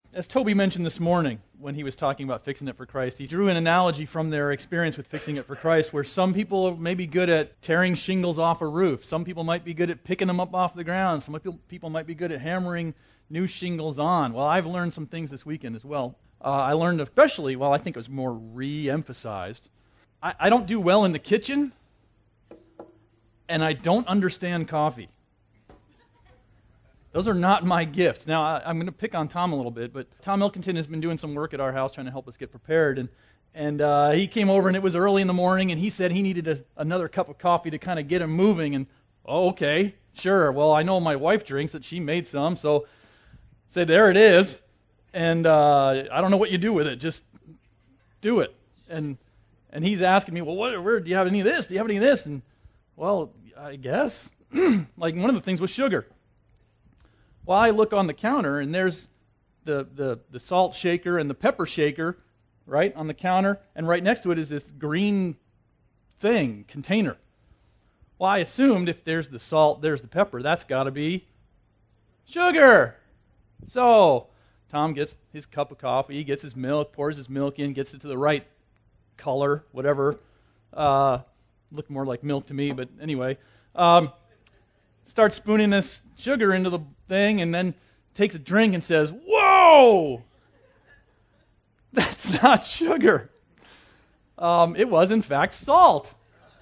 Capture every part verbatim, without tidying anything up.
as Toby mentioned this morning when he was talking about fixing it for Christ, he drew an analogy from their experience with fixing it for Christ, where some people may be good at tearing shingles off a roof. Some people might be good at picking them up off the ground. Some people might be good at hammering new shingles on. Well, I've learned some things this weekend as well. Uh, I learned especially, well, I think it was more re-emphasized. I, I don't do well in the kitchen, and I don't understand coffee. Those are not my gifts. Now, I, I'm going to pick on Tom a little bit, but Tom Ilkington has been doing some work at our house trying to help us get prepared. And and uh, he came over, and it was early in the morning, and he said he needed a, another cup of coffee to kind of get him moving. And, oh, okay, sure. Well, I know my wife drinks it. She made some, so I said, there it is. And uh, I don't know what you do with it. Just do it. And and he's asking me, well, what, where, do you have any of this? Do you have any of this? And, well, I guess. Like, one of the things was sugar. Well, I look on the counter, and there's the, the, the salt shaker and the pepper shaker, right, on the counter, and right next to it is this green thing, container. Well, I assumed if there's the salt, there's the pepper, that's got to be sugar. So Tom gets his cup of coffee, he gets his milk, pours his milk in, gets it to the right color, whatever. Uh, looked more like milk to me, but anyway. Um, starts spooning this sugar into the thing, and then takes a drink and says, "Whoa! That's not sugar." Um, it was, in fact, salt.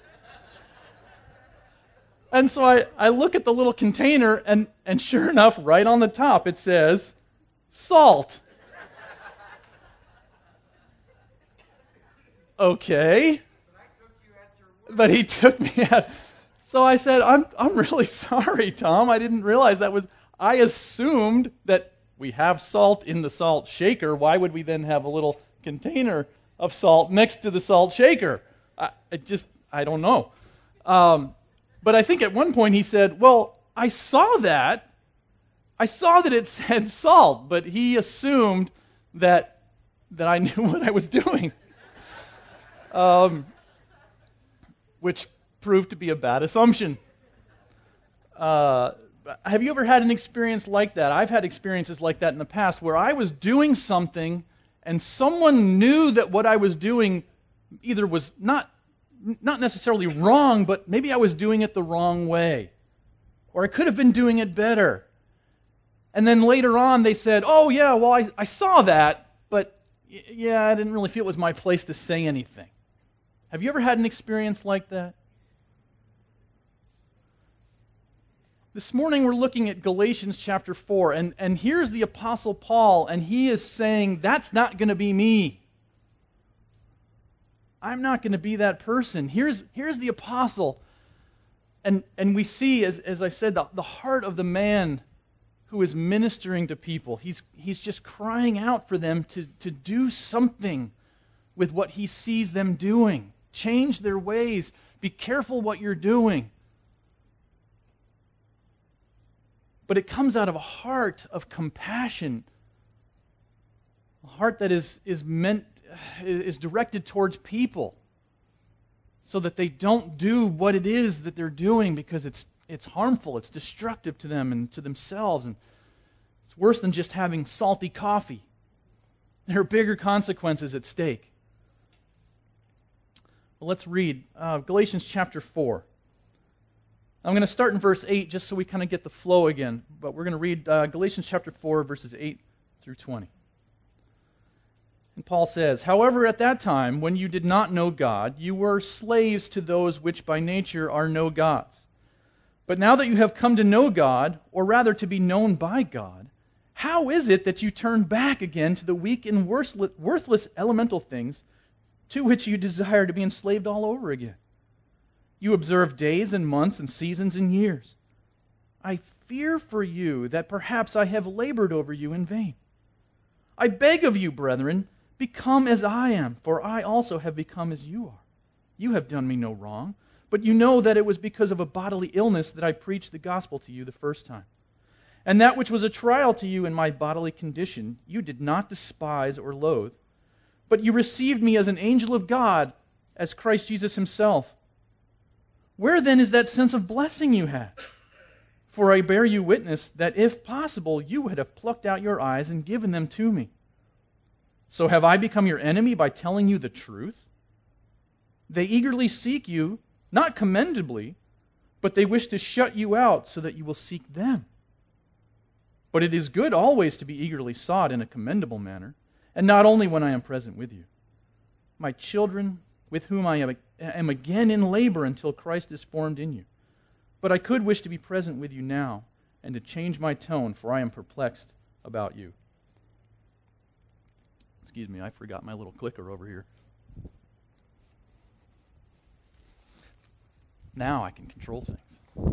And so I, I look at the little container, and, and sure enough, right on the top, it says, salt. Okay. But he took me at... So I said, I'm I'm really sorry, Tom. I didn't realize that was... I assumed that we have salt in the salt shaker. Why would we then have a little container of salt next to the salt shaker? I it just, I don't know. Um, but I think at one point he said, well, I saw that. I saw that it said salt, but he assumed that that I knew what I was doing. Um, which proved to be a bad assumption. Uh, have you ever had an experience like that? I've had experiences like that in the past where I was doing something and someone knew that what I was doing either was not not necessarily wrong, but maybe I was doing it the wrong way. Or I could have been doing it better. And then later on they said, oh yeah, well I, I saw that, but yeah, I didn't really feel it was my place to say anything. Have you ever had an experience like that? This morning we're looking at Galatians chapter four, and, and here's the Apostle Paul, and he is saying, that's not going to be me. I'm not going to be that person. Here's here's the Apostle. And and we see, as, as I said, the, the heart of the man who is ministering to people. He's he's just crying out for them to, to do something with what he sees them doing. Change their ways. Be careful what you're doing. But it comes out of a heart of compassion, a heart that is is meant is directed towards people, so that they don't do what it is that they're doing because it's it's harmful, it's destructive to them and to themselves, and it's worse than just having salty coffee. There are bigger consequences at stake. Well, let's read uh, Galatians chapter four. I'm going to start in verse eight just so we kind of get the flow again. But we're going to read uh, Galatians chapter four, verses eight through twenty. And Paul says, however, at that time, when you did not know God, you were slaves to those which by nature are no gods. But now that you have come to know God, or rather to be known by God, how is it that you turn back again to the weak and worthless elemental things to which you desire to be enslaved all over again? You observe days and months and seasons and years. I fear for you that perhaps I have labored over you in vain. I beg of you, brethren, become as I am, for I also have become as you are. You have done me no wrong, but you know that it was because of a bodily illness that I preached the gospel to you the first time. And that which was a trial to you in my bodily condition, you did not despise or loathe, but you received me as an angel of God, as Christ Jesus himself. Where then is that sense of blessing you had? For I bear you witness that if possible you would have plucked out your eyes and given them to me. So have I become your enemy by telling you the truth? They eagerly seek you, not commendably, but they wish to shut you out so that you will seek them. But it is good always to be eagerly sought in a commendable manner, and not only when I am present with you. My children, with whom I am again in labor until Christ is formed in you. But I could wish to be present with you now, and to change my tone, for I am perplexed about you. Excuse me, I forgot my little clicker over here. Now I can control things.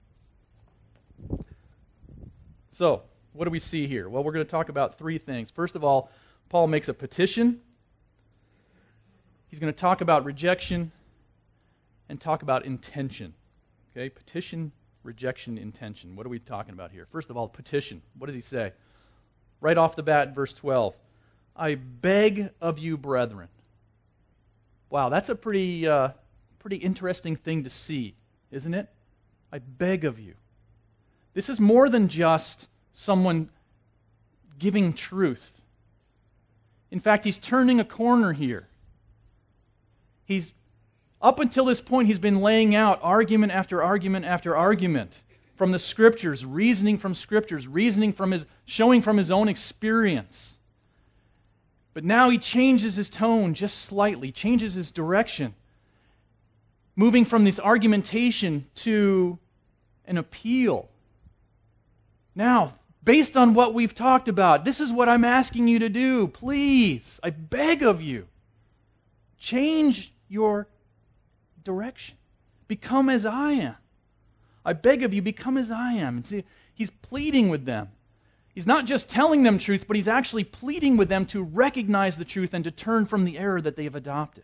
So, what do we see here? Well, we're going to talk about three things. First of all, Paul makes a petition. He's going to talk about rejection and talk about intention. Okay, petition, rejection, intention. What are we talking about here? First of all, petition. What does he say? Right off the bat, verse twelve. I beg of you, brethren. Wow, that's a pretty, uh, pretty interesting thing to see, isn't it? I beg of you. This is more than just someone giving truth. In fact, he's turning a corner here. He's Up until this point, he's been laying out argument after argument after argument from the Scriptures, reasoning from Scriptures, reasoning from his, showing from his own experience. But now he changes his tone just slightly, changes his direction, moving from this argumentation to an appeal. Now, based on what we've talked about, this is what I'm asking you to do. Please, I beg of you, change your direction. Become as I am. I beg of you, become as I am. And see, he's pleading with them. He's not just telling them truth, but he's actually pleading with them to recognize the truth and to turn from the error that they have adopted.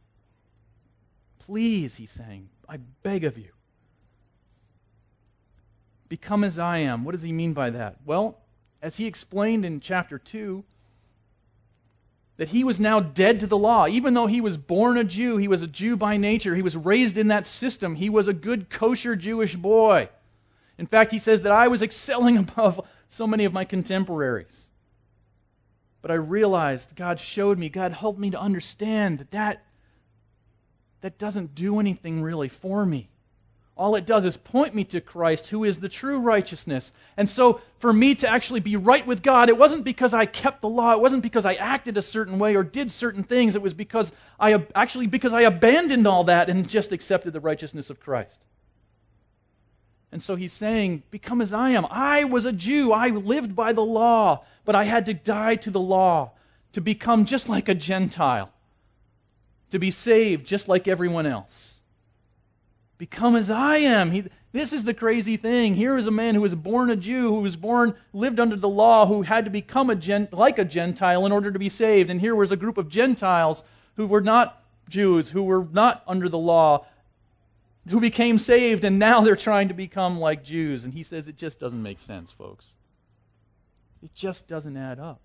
Please, he's saying, I beg of you. Become as I am. What does he mean by that? Well, as he explained in chapter two, that he was now dead to the law. Even though he was born a Jew, he was a Jew by nature, he was raised in that system, he was a good kosher Jewish boy. In fact, he says that I was excelling above so many of my contemporaries. But I realized, God showed me, God helped me to understand that that, that doesn't do anything really for me. All it does is point me to Christ, who is the true righteousness. And so, for me to actually be right with God, it wasn't because I kept the law, it wasn't because I acted a certain way or did certain things, it was because I actually because I abandoned all that and just accepted the righteousness of Christ. And so he's saying, become as I am. I was a Jew, I lived by the law, but I had to die to the law to become just like a Gentile, to be saved just like everyone else. Become as I am. He, this is the crazy thing. Here is a man who was born a Jew, who was born, lived under the law, who had to become a gent, like a Gentile in order to be saved. And here was a group of Gentiles who were not Jews, who were not under the law, who became saved, and now they're trying to become like Jews. And he says it just doesn't make sense, folks. It just doesn't add up.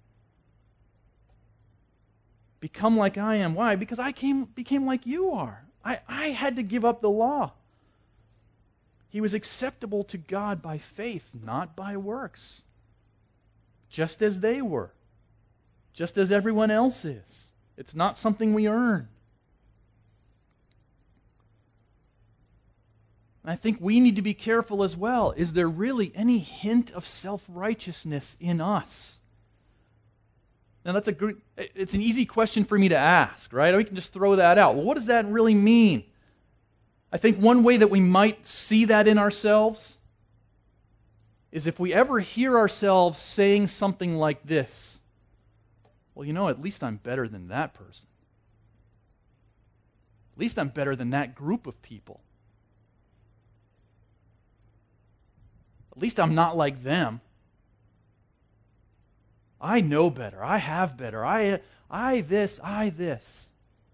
Become like I am. Why? Because I came became like you are. I, I had to give up the law. He was acceptable to God by faith, not by works. Just as they were. Just as everyone else is. It's not something we earn. And I think we need to be careful as well. Is there really any hint of self-righteousness in us? Now that's a good, it's an easy question for me to ask, right? We can just throw that out. Well, what does that really mean? I think one way that we might see that in ourselves is if we ever hear ourselves saying something like this. Well, you know, at least I'm better than that person. At least I'm better than that group of people. At least I'm not like them. I know better. I have better. I, I this, I this.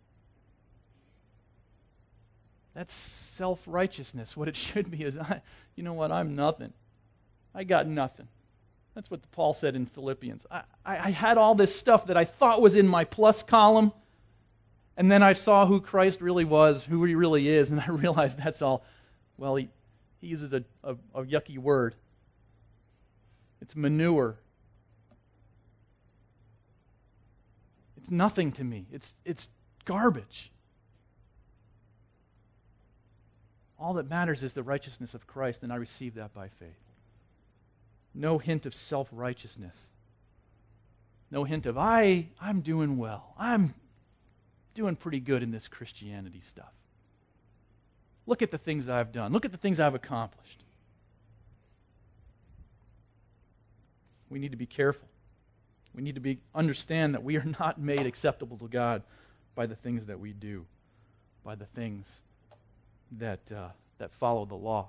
That's self-righteousness. What it should be is, I, you know what, I'm nothing. I got nothing. That's what Paul said in Philippians. I, I, I had all this stuff that I thought was in my plus column, and then I saw who Christ really was, who he really is, and I realized that's all, well, he, he uses a, a, a yucky word. It's manure. It's nothing to me. It's it's garbage. All that matters is the righteousness of Christ, and I receive that by faith. No hint of self-righteousness. No hint of, I, I'm doing well. I'm doing pretty good in this Christianity stuff. Look at the things I've done. Look at the things I've accomplished. We need to be careful. We need to be understand that we are not made acceptable to God by the things that we do, by the things that uh, that follow the law.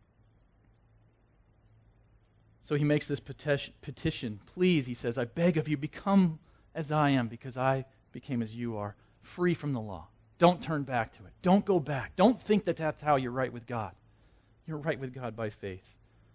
So he makes this petition, petition. Please, he says, I beg of you, become as I am, because I became as you are, free from the law. Don't turn back to it. Don't go back. Don't think that that's how you're right with God. You're right with God by faith.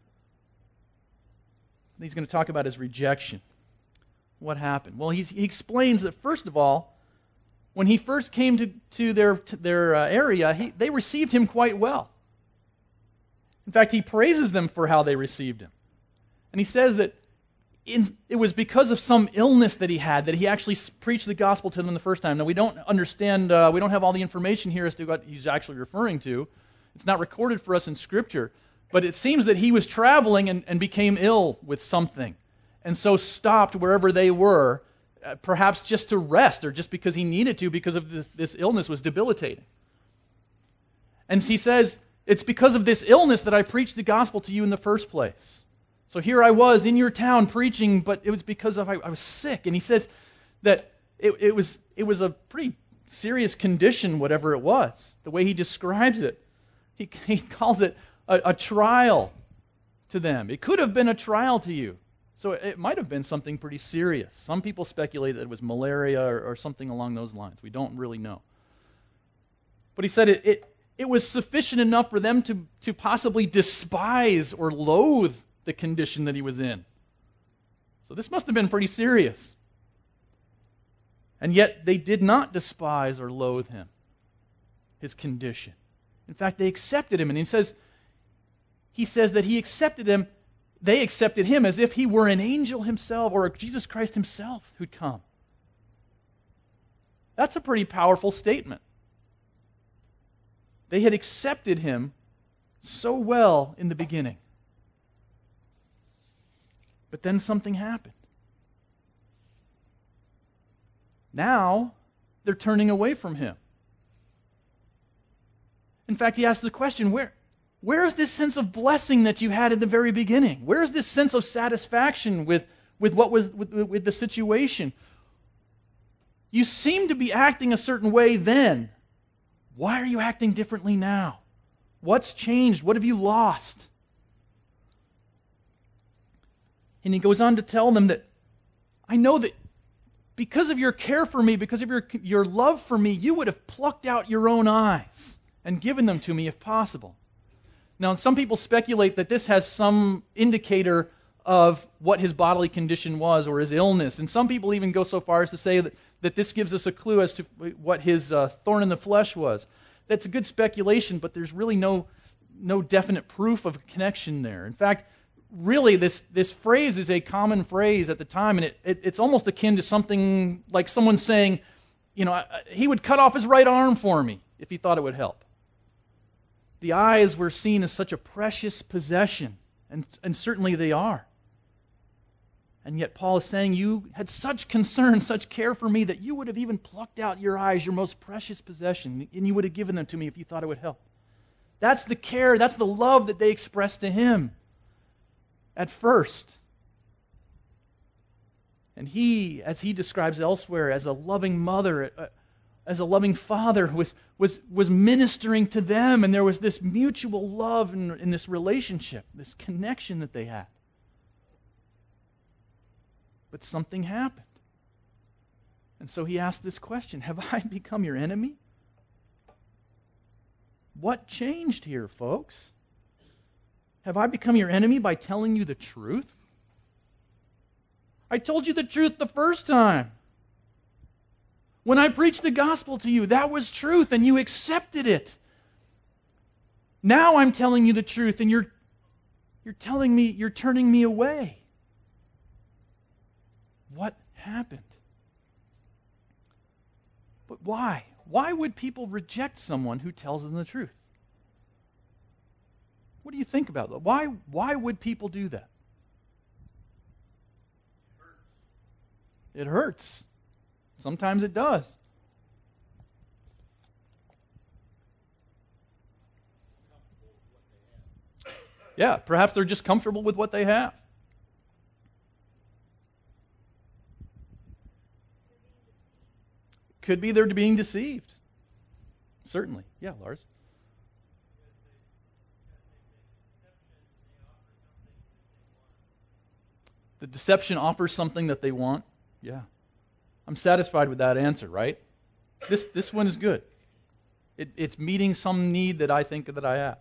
And he's going to talk about his rejection. What happened? Well, he's, he explains that, first of all, when he first came to, to their, to their uh, area, he, they received him quite well. In fact, he praises them for how they received him. And he says that in, it was because of some illness that he had that he actually preached the gospel to them the first time. Now, we don't understand, uh, we don't have all the information here as to what he's actually referring to. It's not recorded for us in Scripture. But it seems that he was traveling and, and became ill with something. And so stopped wherever they were, uh, perhaps just to rest or just because he needed to because of this, this illness was debilitating. And he says, it's because of this illness that I preached the gospel to you in the first place. So here I was in your town preaching, but it was because of I, I was sick. And he says that it, it was it was a pretty serious condition, whatever it was. The way he describes it, he, he calls it a, a trial to them. It could have been a trial to you. So it, it might have been something pretty serious. Some people speculate that it was malaria or, or something along those lines. We don't really know. But he said it, it, it was sufficient enough for them to, to possibly despise or loathe the condition that he was in. So this must have been pretty serious. And yet they did not despise or loathe him, his condition. In fact, they accepted him. And he says, he says that he accepted them, they accepted him as if he were an angel himself or Jesus Christ himself who'd come. That's a pretty powerful statement. They had accepted him so well in the beginning. But then something happened. Now, they're turning away from him. In fact, he asked the question, where, where is this sense of blessing that you had at the very beginning? Where is this sense of satisfaction with, with what was with, with the situation? You seem to be acting a certain way then. Why are you acting differently now? What's changed? What have you lost? And he goes on to tell them that, I know that because of your care for me, because of your, your love for me, you would have plucked out your own eyes and given them to me if possible. Now, some people speculate that this has some indicator of what his bodily condition was or his illness. And some people even go so far as to say that, that this gives us a clue as to what his uh, thorn in the flesh was. That's a good speculation, but there's really no, no definite proof of a connection there. In fact, really, this, this phrase is a common phrase at the time, and it, it, it's almost akin to something like someone saying, you know, he would cut off his right arm for me if he thought it would help. The eyes were seen as such a precious possession, and, and certainly they are. And yet Paul is saying, you had such concern, such care for me, that you would have even plucked out your eyes, your most precious possession, and you would have given them to me if you thought it would help. That's the care, that's the love that they expressed to him at first. And he, as he describes elsewhere, as a loving mother, uh, as a loving father, was was was ministering to them, and there was this mutual love in, in this relationship, this connection that they had. But something happened. And so he asked this question, have I become your enemy? What changed here, folks? Have I become your enemy by telling you the truth? I told you the truth the first time. When I preached the gospel to you, that was truth, and you accepted it. Now I'm telling you the truth, and you're you're telling me, you're turning me away. What happened? But why? Why would people reject someone who tells them the truth? What do you think about that? Why, why would people do that? It hurts. Sometimes it does. Yeah, perhaps they're just comfortable with what they have. Could be they're being deceived. Certainly. Yeah, Lars. The deception offers something that they want. Yeah. I'm satisfied with that answer, right? This this one is good. It, it's meeting some need that I think that I have.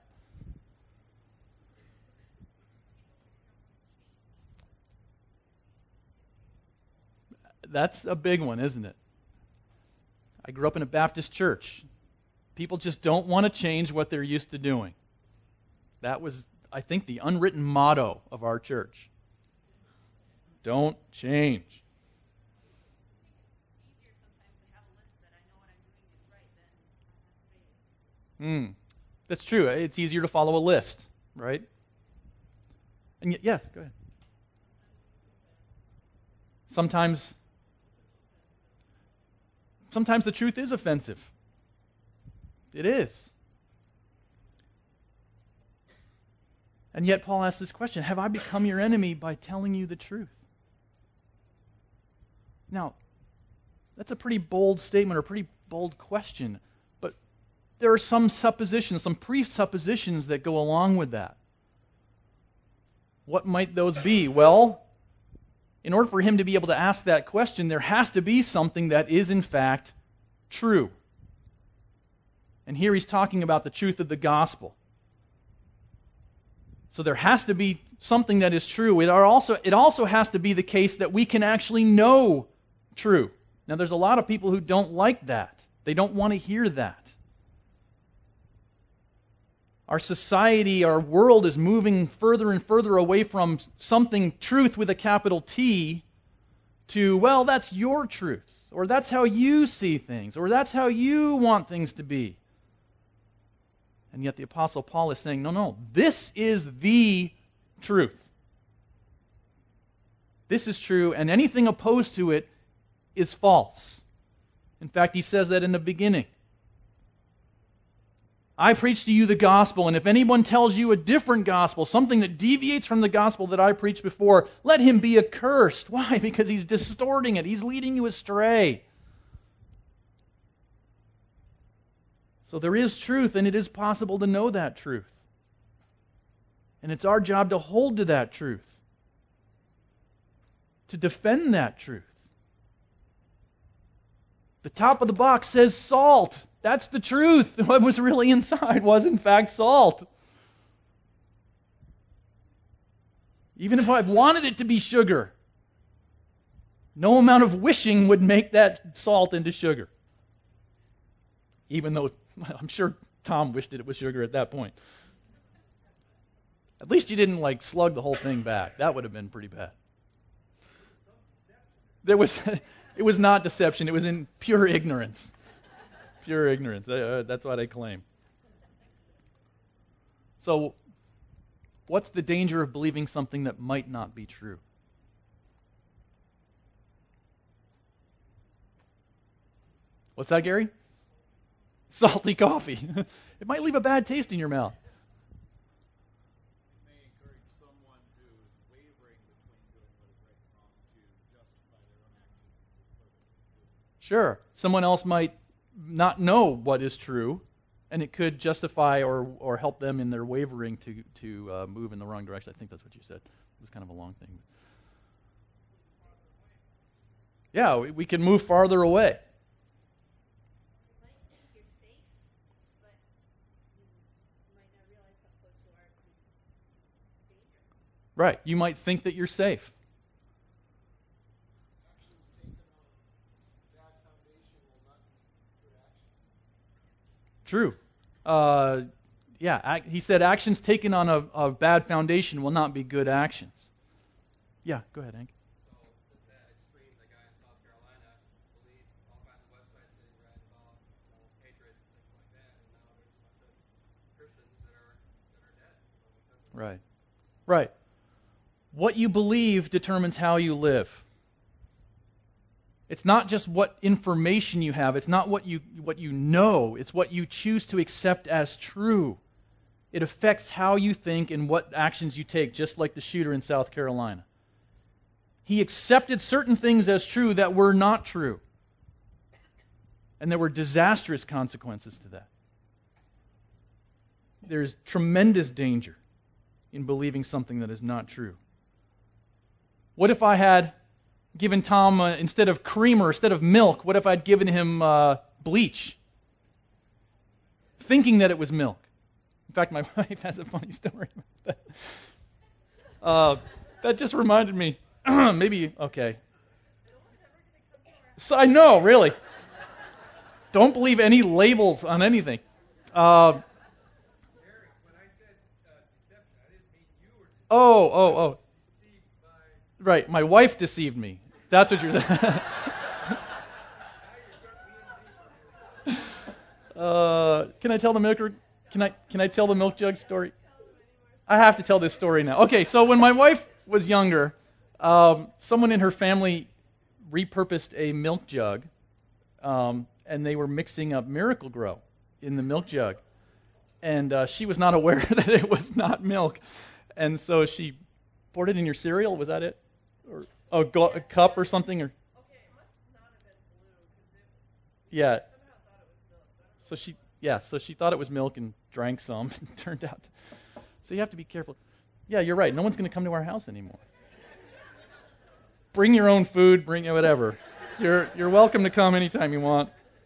That's a big one, isn't it? I grew up in a Baptist church. People just don't want to change what they're used to doing. That was, I think, the unwritten motto of our church. Don't change. Hmm. That's true. It's easier to follow a list, right? And y- yes, go ahead. Sometimes Sometimes the truth is offensive. It is. And yet Paul asks this question, have I become your enemy by telling you the truth? Now, that's a pretty bold statement or a pretty bold question, but there are some suppositions, some presuppositions that go along with that. What might those be? Well, in order for him to be able to ask that question, there has to be something that is in fact true. And here he's talking about the truth of the gospel. So there has to be something that is true. It are also it also has to be the case that we can actually know true. Now there's a lot of people who don't like that. They don't want to hear that. Our society, our world is moving further and further away from something, truth with a capital T, to, well, that's your truth, or that's how you see things, or that's how you want things to be. And yet the Apostle Paul is saying, no, no, this is the truth. This is true, and anything opposed to it is false. In fact, he says that in the beginning. I preach to you the gospel, and if anyone tells you a different gospel, something that deviates from the gospel that I preached before, let him be accursed. Why? Because he's distorting it. He's leading you astray. So there is truth, and it is possible to know that truth. And it's our job to hold to that truth, to defend that truth. The top of the box says salt. That's the truth. What was really inside was, in fact, salt. Even if I wanted it to be sugar, no amount of wishing would make that salt into sugar. Even though I'm sure Tom wished it was sugar at that point. At least you didn't like slug the whole thing back. That would have been pretty bad. There was, it was not deception. It was in pure ignorance. Pure ignorance. Uh, that's what I claim. So, what's the danger of believing something that might not be true? What's that, Gary? Salty coffee. It might leave a bad taste in your mouth. It may encourage someone who is wavering between doing what is right and wrong to justify their own actions. Sure. Someone else might not know what is true, and it could justify or or help them in their wavering to to uh, move in the wrong direction. I think that's what you said. It was kind of a long thing. Yeah, we, we can move farther away. Right. You might think that you're safe. True. Uh, Yeah, ac- he said actions taken on a, a bad foundation will not be good actions. Yeah, go ahead, Hank. So that extreme, the guy in South Carolina believed all kinds of websites that he read about, you know, hatred, things like that, and now there's a bunch of Christians that are that are dead. You know, because of Right. Right. What you believe determines how you live. It's not just what information you have. It's not what you what you know. It's what you choose to accept as true. It affects how you think and what actions you take, just like the shooter in South Carolina. He accepted certain things as true that were not true. And there were disastrous consequences to that. There's tremendous danger in believing something that is not true. What if I had given Tom, uh, instead of creamer, instead of milk, what if I'd given him uh, bleach? Thinking that it was milk. In fact, my wife has a funny story about that. Uh, that just reminded me. Maybe, okay. So I know, really. Don't believe any labels on anything. Uh, Eric, when I said uh, deception, I didn't mean you were deceived. oh, oh, oh. Deceived by. Right, my wife deceived me. That's what you're saying. Now you're getting uh, can I tell the milk? Can I can I tell the milk jug story? I have to tell this story now. Okay, so when my wife was younger, um, someone in her family repurposed a milk jug, um, and they were mixing up Miracle Grow in the milk jug, and uh, she was not aware that it was not milk, and so she poured it in your cereal. Was that it? Or a, go- a cup or something? Or Okay, it must not have been blue because it yeah. somehow thought it was milk. So I don't know. So she yeah. So she thought it was milk and drank some. And turned out. So you have to be careful. Yeah, you're right. No one's going to come to our house anymore. Bring your own food. Bring whatever. You're you're welcome to come anytime you want.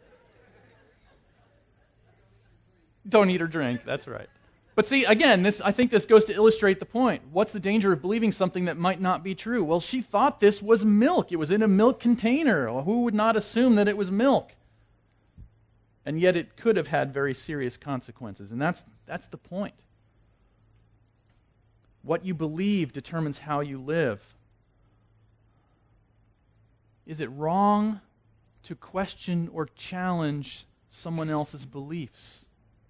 Don't eat or drink. That's right. But see, again, this I think this goes to illustrate the point. What's the danger of believing something that might not be true? Well, she thought this was milk. It was in a milk container. Well, who would not assume that it was milk? And yet it could have had very serious consequences. And that's that's the point. What you believe determines how you live. Is it wrong to question or challenge someone else's beliefs?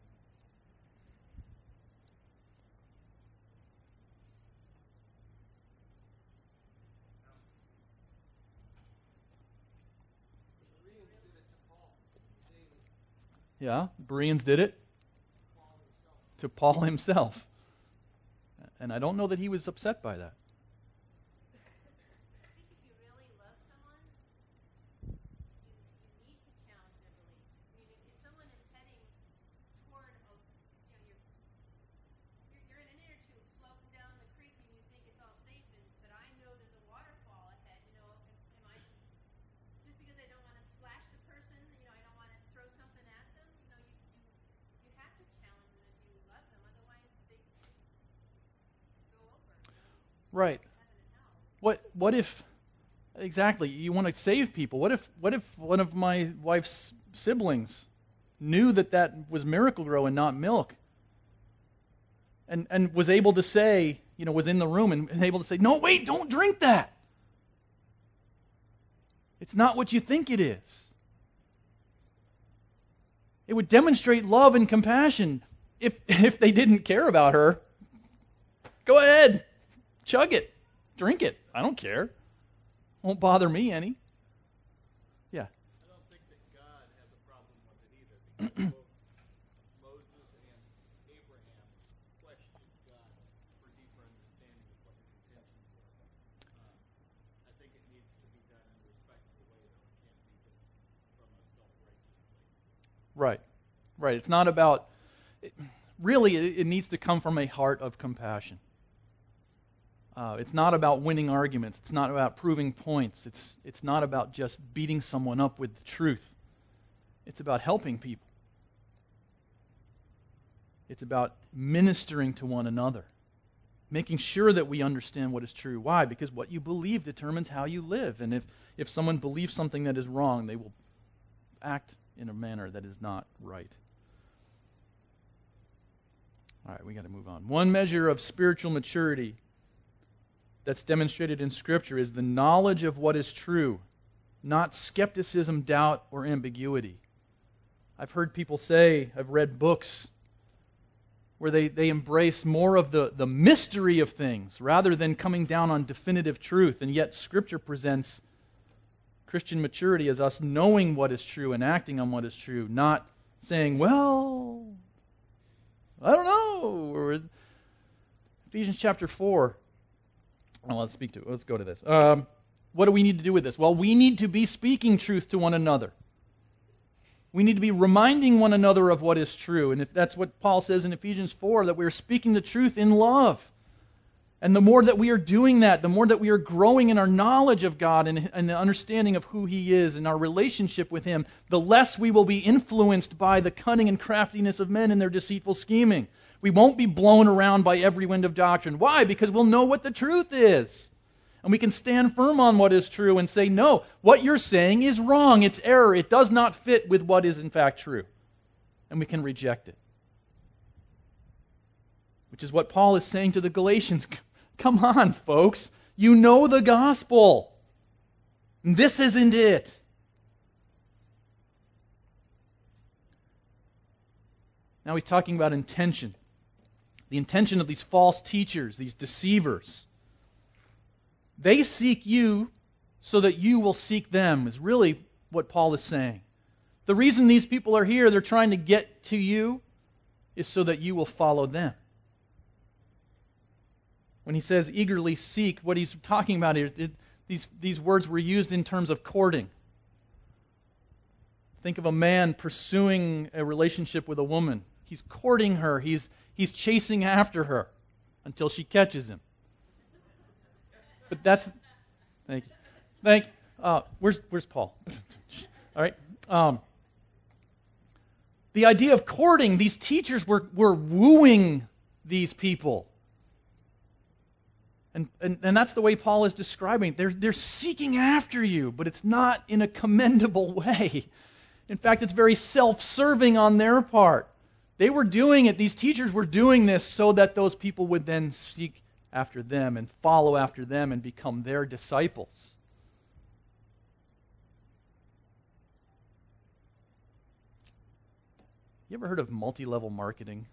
Yeah, Bereans did it to Paul himself. And I don't know that he was upset by that. I think if you really love someone, you, you need to challenge their beliefs. I mean, if, if someone is heading toward, a, you know, you're, you're you're in an inner tube floating down the creek and you think it's all safe, and, but I know there's a waterfall ahead. You know, am, am I just because I don't want to splash the person? You know, I don't want to throw something at them. You know, you you, you have to challenge them if you love them. Otherwise, they go over. You know, Right. heaven and hell. What what if exactly you want to save people? What if what if one of my wife's siblings knew that that was Miracle Grow and not milk, and and was able to say, you know, was in the room and, and able to say, no, wait, don't drink that. It's not what you think it is. It would demonstrate love and compassion. If if they didn't care about her, go ahead, chug it, drink it. I don't care. Won't bother me any. Yeah. I don't think that God has a problem with it either, because both Moses and Abraham questioned God for deeper understanding of what his intentions were. Um, I think it needs to be done in a respectful way, though. It can't be just from a self-righteous place. Right. Right. It's not about. It, really, it, it needs to come from a heart of compassion. Uh, it's not about winning arguments. It's not about proving points. It's it's not about just beating someone up with the truth. It's about helping people. It's about ministering to one another, making sure that we understand what is true. Why? Because what you believe determines how you live. And if, if someone believes something that is wrong, they will act in a manner that is not right. All right, we got to move on. One measure of spiritual maturity that's demonstrated in Scripture is the knowledge of what is true, not skepticism, doubt, or ambiguity. I've heard people say, I've read books where they, they embrace more of the, the mystery of things rather than coming down on definitive truth. And yet Scripture presents Christian maturity as us knowing what is true and acting on what is true, not saying, well, I don't know. Or Ephesians chapter four. Well, let's speak to it. Let's go to this. Um, what do we need to do with this? Well, we need to be speaking truth to one another. We need to be reminding one another of what is true. And if that's what Paul says in Ephesians four, that we are speaking the truth in love. And the more that we are doing that, the more that we are growing in our knowledge of God and, and the understanding of who He is and our relationship with Him, the less we will be influenced by the cunning and craftiness of men and their deceitful scheming. We won't be blown around by every wind of doctrine. Why? Because we'll know what the truth is. And we can stand firm on what is true and say, no, what you're saying is wrong. It's error. It does not fit with what is in fact true. And we can reject it. Which is what Paul is saying to the Galatians. Come on, folks. You know the gospel. This isn't it. Now he's talking about intention. The intention of these false teachers, these deceivers. They seek you so that you will seek them, is really what Paul is saying. The reason these people are here, they're trying to get to you, is so that you will follow them. When he says eagerly seek, what he's talking about is it, these, these words were used in terms of courting. Think of a man pursuing a relationship with a woman. He's courting her. He's, he's chasing after her until she catches him. But that's... Thank you. Thank you. Uh, where's, where's Paul? All right. Um, the idea of courting, these teachers were, were wooing these people. And, and and that's the way Paul is describing it. They're, they're seeking after you, but it's not in a commendable way. In fact, it's very self-serving on their part. They were doing it, these teachers were doing this so that those people would then seek after them and follow after them and become their disciples. You ever heard of multi-level marketing?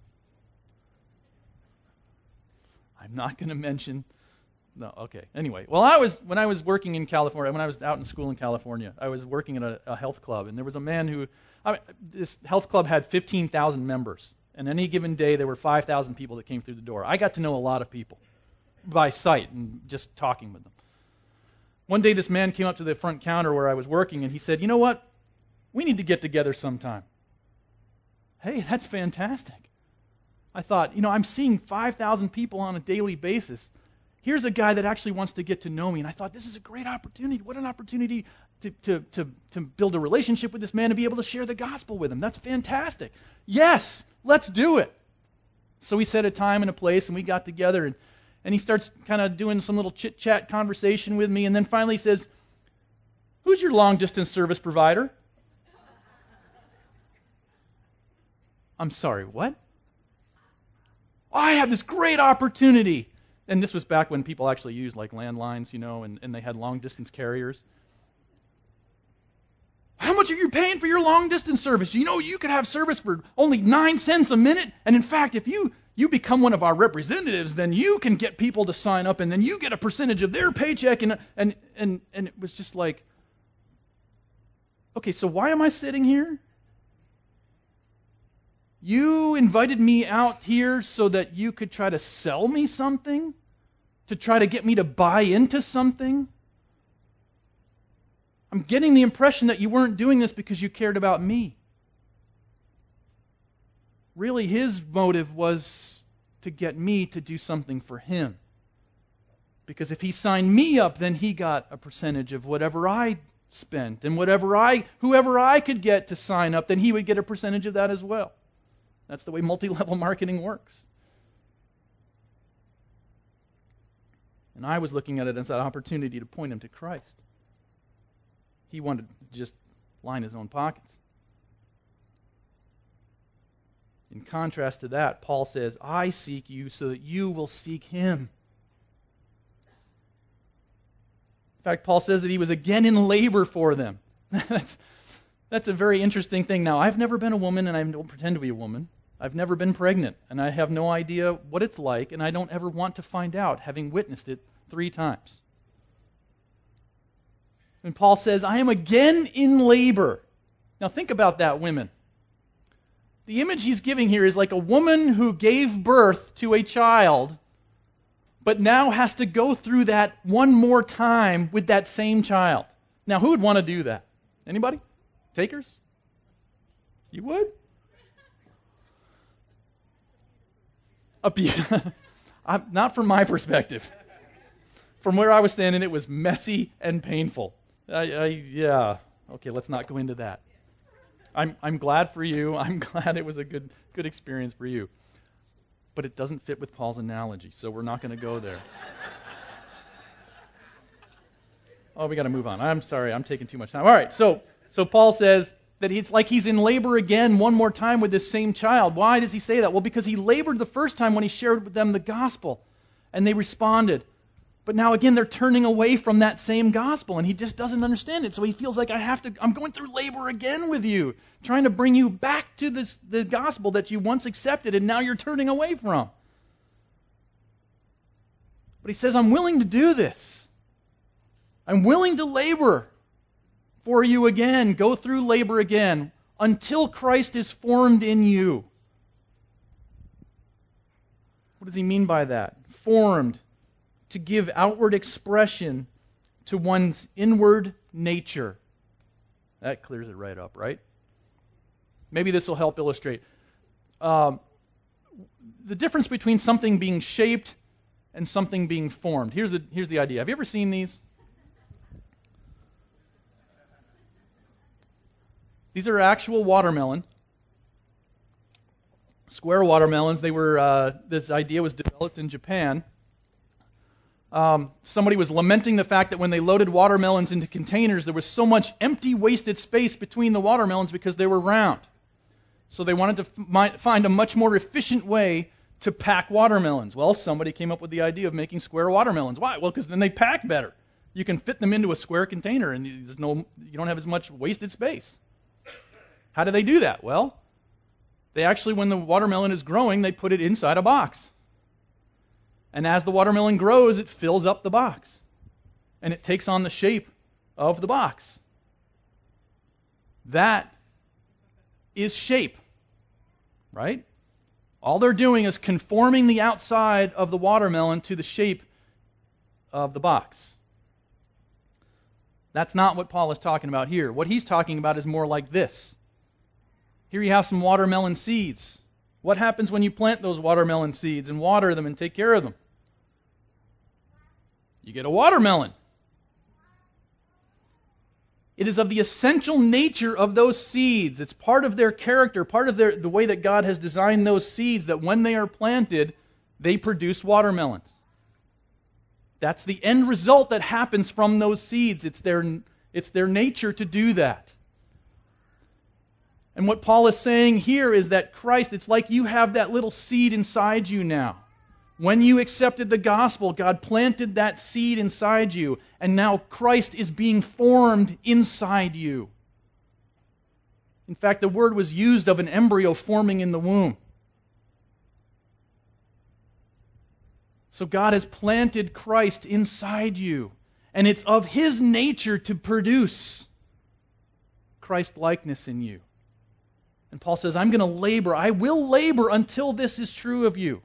I'm not going to mention... No, okay. Anyway, well, I was when I was working in California, when I was out in school in California, I was working at a, a health club, and there was a man who, I mean, this health club had fifteen thousand members, and any given day there were five thousand people that came through the door. I got to know a lot of people by sight and just talking with them. One day, this man came up to the front counter where I was working, and he said, "You know what? We need to get together sometime." Hey, that's fantastic. I thought, you know, I'm seeing five thousand people on a daily basis. Here's a guy that actually wants to get to know me. And I thought, this is a great opportunity. What an opportunity to, to, to, to build a relationship with this man and be able to share the gospel with him. That's fantastic. Yes, let's do it. So we set a time and a place, and we got together. And, and he starts kind of doing some little chit-chat conversation with me. And then finally he says, "Who's your long-distance service provider?" I'm sorry, what? I have this great opportunity. And this was back when people actually used like landlines, you know, and, and they had long-distance carriers. How much are you paying for your long-distance service? You know, you could have service for only nine cents a minute. And in fact, if you, you become one of our representatives, then you can get people to sign up, and then you get a percentage of their paycheck. And and and, and it was just like, okay, so why am I sitting here? You invited me out here so that you could try to sell me something? To try to get me to buy into something? I'm getting the impression that you weren't doing this because you cared about me. Really, his motive was to get me to do something for him. Because if he signed me up, then he got a percentage of whatever I spent. And whatever I, whoever I could get to sign up, then he would get a percentage of that as well. That's the way multi-level marketing works. And I was looking at it as an opportunity to point him to Christ. He wanted to just line his own pockets. In contrast to that, Paul says, I seek you so that you will seek him. In fact, Paul says that he was again in labor for them. that's, that's a very interesting thing. Now, I've never been a woman, and I don't pretend to be a woman. I've never been pregnant, and I have no idea what it's like, and I don't ever want to find out, having witnessed it three times. And Paul says, I am again in labor. Now think about that, women. The image he's giving here is like a woman who gave birth to a child, but now has to go through that one more time with that same child. Now, who would want to do that? Anybody? Takers? You would? A be- Not from my perspective. From where I was standing, it was messy and painful. I, I, yeah. Okay, let's not go into that. I'm I'm glad for you. I'm glad it was a good good experience for you. But it doesn't fit with Paul's analogy, so we're not going to go there. Oh, we got to move on. I'm sorry, I'm taking too much time. All right, so so Paul says that it's like he's in labor again one more time with this same child. Why does he say that? Well, because he labored the first time when he shared with them the gospel, and they responded. But now again, they're turning away from that same gospel, and he just doesn't understand it. So he feels like I have to. I'm going through labor again with you, trying to bring you back to this the gospel that you once accepted, and now you're turning away from. But he says, I'm willing to do this. I'm willing to labor for you again, go through labor again, until Christ is formed in you. What does he mean by that? Formed. To give outward expression to one's inward nature. That clears it right up, right? Maybe this will help illustrate. Um, the difference between something being shaped and something being formed. Here's the, here's the idea. Have you ever seen these? These are actual watermelon. Square watermelons. They were. Uh, this idea was developed in Japan. Um, somebody was lamenting the fact that when they loaded watermelons into containers, there was so much empty, wasted space between the watermelons because they were round. So they wanted to f- find a much more efficient way to pack watermelons. Well, somebody came up with the idea of making square watermelons. Why? Well, because then they pack better. You can fit them into a square container, and there's no, you don't have as much wasted space. How do they do that? Well, they actually, when the watermelon is growing, they put it inside a box. And as the watermelon grows, it fills up the box. And it takes on the shape of the box. That is shape. Right? All they're doing is conforming the outside of the watermelon to the shape of the box. That's not what Paul is talking about here. What he's talking about is more like this. Here you have some watermelon seeds. What happens when you plant those watermelon seeds and water them and take care of them? You get a watermelon. It is of the essential nature of those seeds. It's part of their character, part of their, the way that God has designed those seeds, that when they are planted, they produce watermelons. That's the end result that happens from those seeds. It's their, it's their nature to do that. And what Paul is saying here is that Christ, it's like you have that little seed inside you now. When you accepted the gospel, God planted that seed inside you, and now Christ is being formed inside you. In fact, the word was used of an embryo forming in the womb. So God has planted Christ inside you, and it's of His nature to produce Christ-likeness in you. And Paul says, I'm going to labor, I will labor until this is true of you.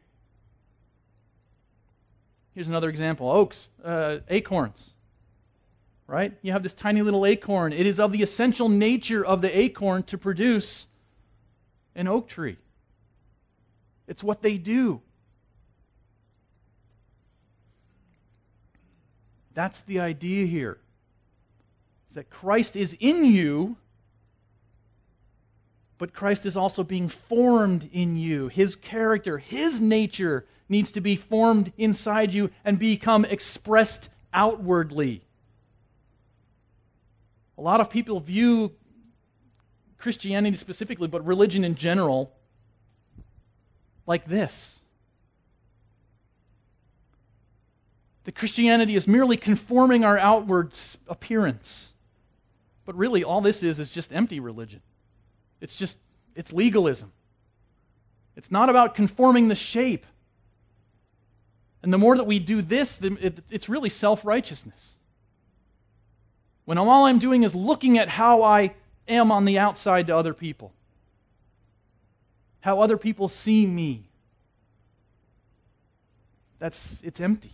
Here's another example. Oaks, uh, acorns. Right? You have this tiny little acorn. It is of the essential nature of the acorn to produce an oak tree. It's what they do. That's the idea here. Is that Christ is in you, but Christ is also being formed in you. His character, His nature needs to be formed inside you and become expressed outwardly. A lot of people view Christianity specifically, but religion in general, like this. That Christianity is merely conforming our outward appearance. But really, all this is is just empty religion. It's just, it's legalism. It's not about conforming the shape. And the more that we do this, it's really self-righteousness. When all I'm doing is looking at how I am on the outside to other people. How other people see me. That's, it's empty.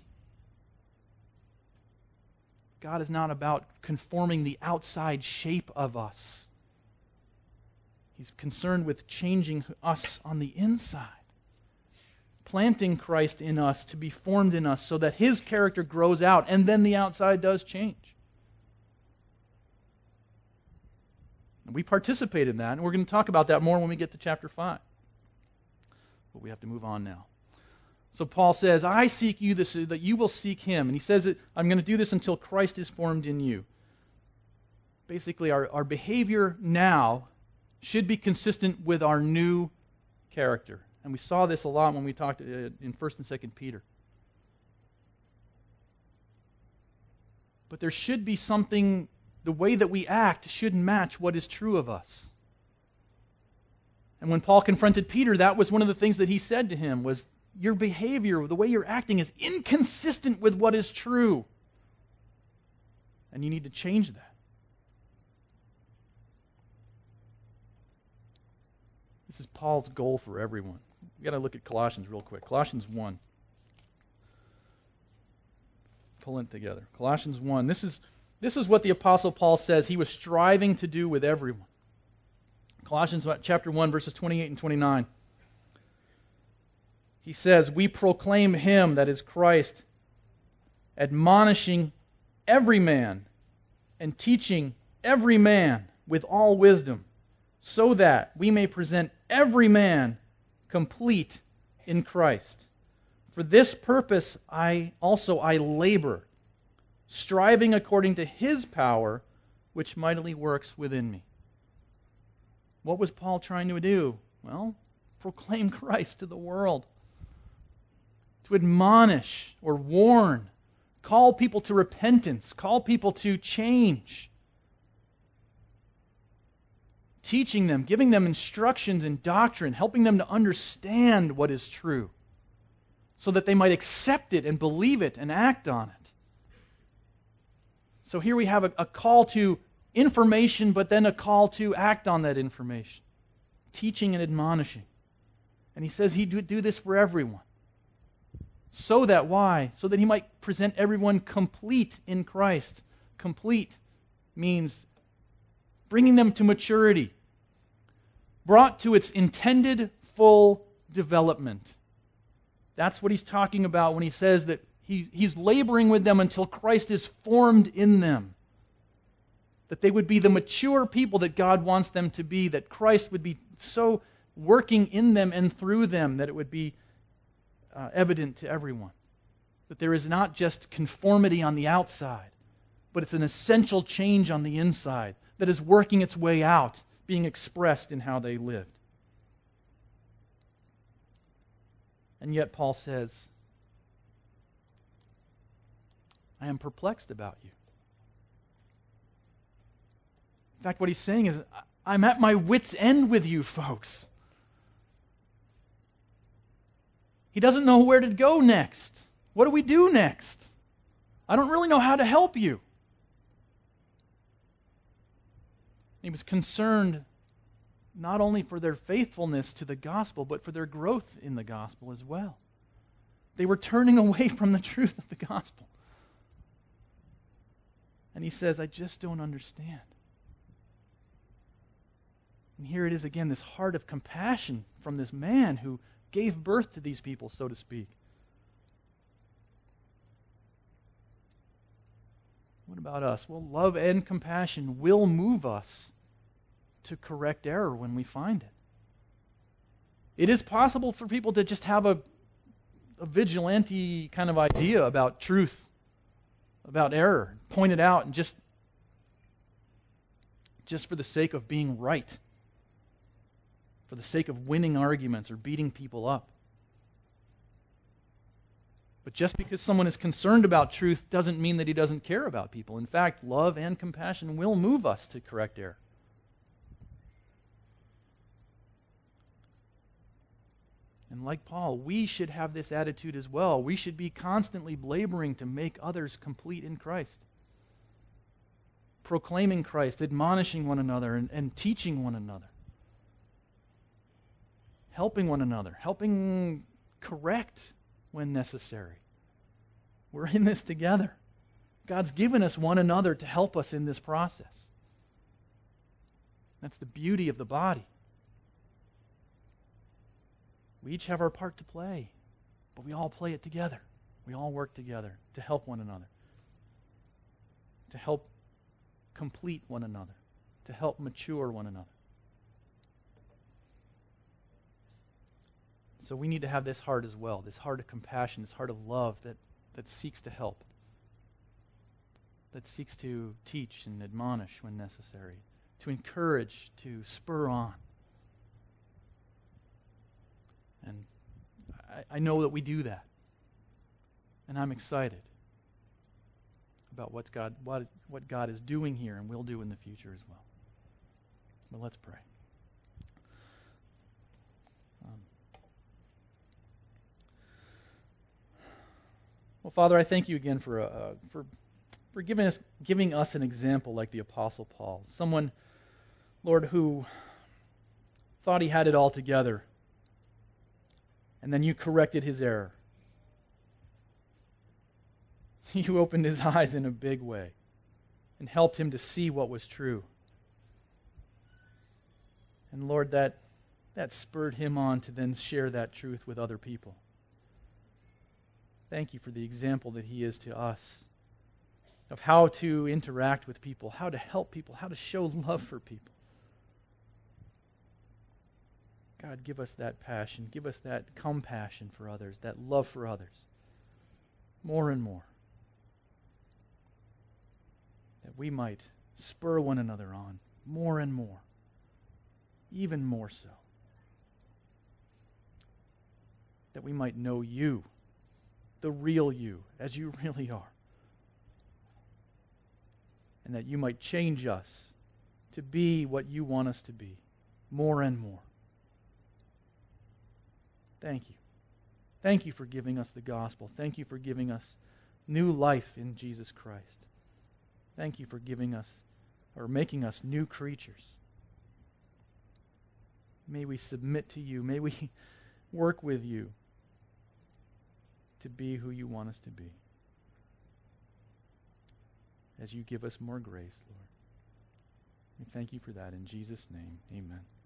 God is not about conforming the outside shape of us. He's concerned with changing us on the inside. Planting Christ in us to be formed in us so that His character grows out and then the outside does change. And we participate in that, and we're going to talk about that more when we get to chapter five. But we have to move on now. So Paul says, I seek you this, that you will seek Him. And he says that I'm going to do this until Christ is formed in you. Basically, our, our behavior now should be consistent with our new character. And we saw this a lot when we talked in First and Second Peter. But there should be something, the way that we act should match what is true of us. And when Paul confronted Peter, that was one of the things that he said to him was, your behavior, the way you're acting is inconsistent with what is true. And you need to change that. This is Paul's goal for everyone. We've got to look at Colossians real quick. Colossians one. Pull it together. Colossians one. This is, this is what the Apostle Paul says he was striving to do with everyone. Colossians chapter one, verses twenty-eight and twenty-nine. He says, we proclaim Him, that is Christ, admonishing every man and teaching every man with all wisdom, so that we may present every man complete in Christ. For this purpose I also I labor, striving according to His power, which mightily works within me. What was Paul trying to do? Well, proclaim Christ to the world. To admonish or warn, call people to repentance, call people to change. Teaching them, giving them instructions in doctrine, helping them to understand what is true, so that they might accept it and believe it and act on it. So here we have a, a call to information, but then a call to act on that information. Teaching and admonishing. And he says he'd do this for everyone. So that, why? So that he might present everyone complete in Christ. Complete means bringing them to maturity. Brought to its intended full development. That's what he's talking about when he says that he, he's laboring with them until Christ is formed in them. That they would be the mature people that God wants them to be. That Christ would be so working in them and through them that it would be Uh, evident to everyone. That there is not just conformity on the outside, but it's an essential change on the inside that is working its way out, being expressed in how they lived. And yet Paul says, I am perplexed about you. In fact, what he's saying is, I'm at my wit's end with you folks. He doesn't know where to go next. What do we do next? I don't really know how to help you. He was concerned not only for their faithfulness to the gospel, but for their growth in the gospel as well. They were turning away from the truth of the gospel. And he says, I just don't understand. And here it is again, this heart of compassion from this man who gave birth to these people, so to speak. What about us? Well, love and compassion will move us to correct error when we find it. It is possible for people to just have a, a vigilante kind of idea about truth, about error, point it out, and just, just for the sake of being right. For the sake of winning arguments or beating people up. But just because someone is concerned about truth doesn't mean that he doesn't care about people. In fact, love and compassion will move us to correct error. And like Paul, we should have this attitude as well. We should be constantly laboring to make others complete in Christ. Proclaiming Christ, admonishing one another, and, and teaching one another. Helping one another, helping correct when necessary. We're in this together. God's given us one another to help us in this process. That's the beauty of the body. We each have our part to play, but we all play it together. We all work together to help one another, to help complete one another, to help mature one another. So we need to have this heart as well, this heart of compassion, this heart of love that, that seeks to help, that seeks to teach and admonish when necessary, to encourage, to spur on. And I, I know that we do that. And I'm excited about what's God, what, what God is doing here and will do in the future as well. But let's pray. Um, well, Father, I thank you again for uh, for for giving us giving us an example like the Apostle Paul, someone, Lord, who thought he had it all together. And then you corrected his error. You opened his eyes in a big way and helped him to see what was true. And Lord, that, that spurred him on to then share that truth with other people. Thank you for the example that he is to us of how to interact with people, how to help people, how to show love for people. God, give us that passion. Give us that compassion for others, that love for others. More and more. That we might spur one another on more and more. Even more so. That we might know you, the real you, as you really are. And that you might change us to be what you want us to be, more and more. Thank you. Thank you for giving us the gospel. Thank you for giving us new life in Jesus Christ. Thank you for giving us, or making us new creatures. May we submit to you. May we work with you to be who you want us to be. As you give us more grace, Lord. We thank you for that in Jesus' name. Amen.